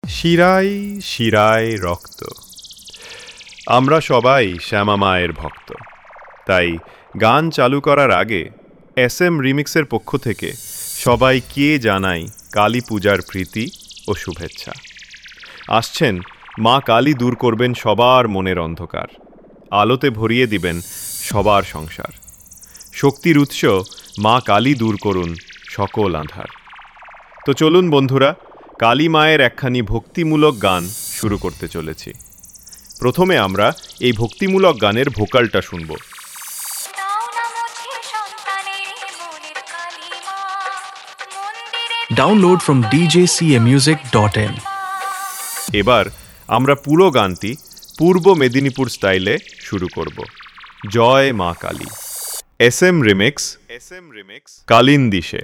শিরায় শিরায় রক্ত। আমরা সবাই শ্যামা মায়ের ভক্ত, তাই গান চালু করার আগে SM রিমিক্সের পক্ষ থেকে সবাইকে জানাই কালী পূজার প্রীতি ও শুভেচ্ছা। আসছেন মা কালী দূর করবেন সবার মনের অন্ধকার, আলোতে ভরিয়ে দিবেন সবার সংসার। শক্তির উৎস মা কালী দূর করুন সকল আঁধার। তো চলুন বন্ধুরা, কালী মায়ের একখানি ভক্তিমূলক গান শুরু করতে চলেছি। প্রথমে আমরা এই ভক্তিমূলক গানের ভোকালটা শুনব। Download from djcamusic.in। এবার আমরা পুরো গানটি পূর্ব মেদিনীপুর স্টাইলে শুরু করব। জয় মা কালী। SM রিমিক্স কালিন্দিশে।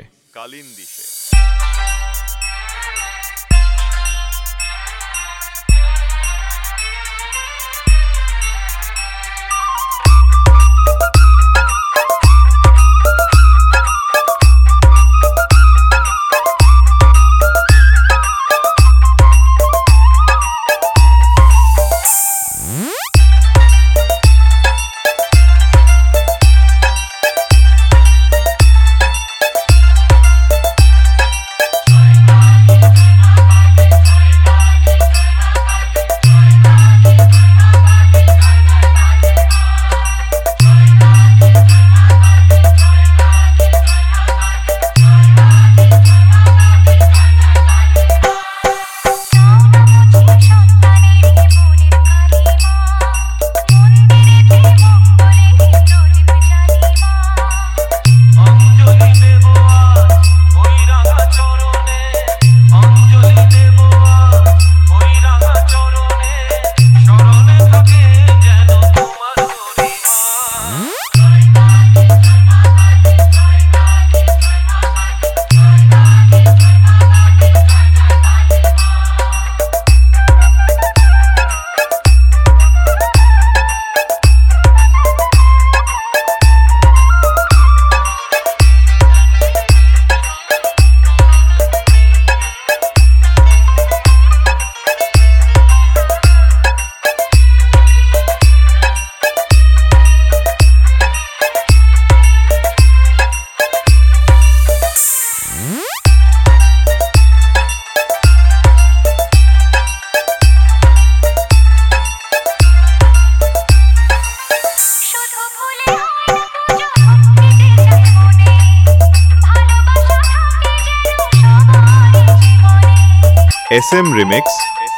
SM রিমিক্স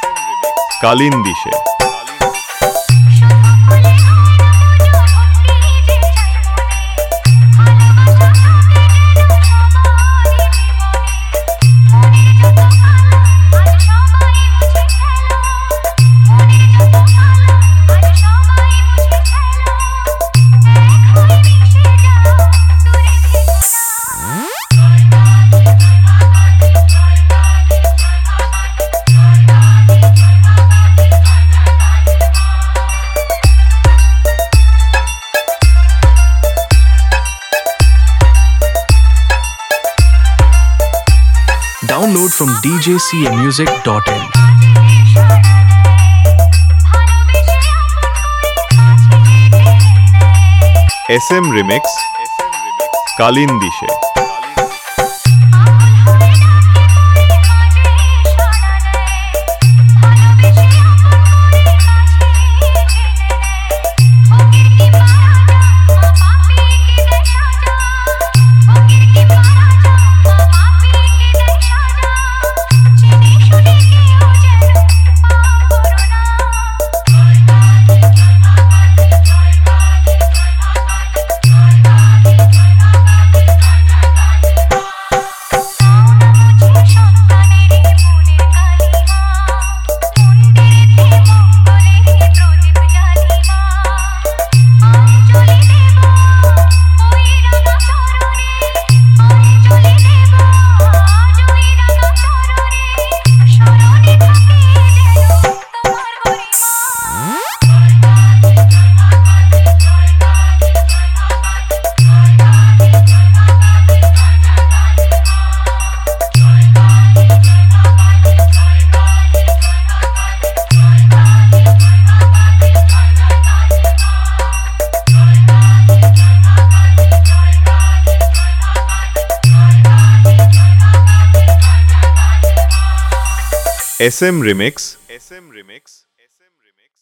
কালিন্দিশে। Download from djcamusic.in। SM remix কালিন্দিশে। SM Remix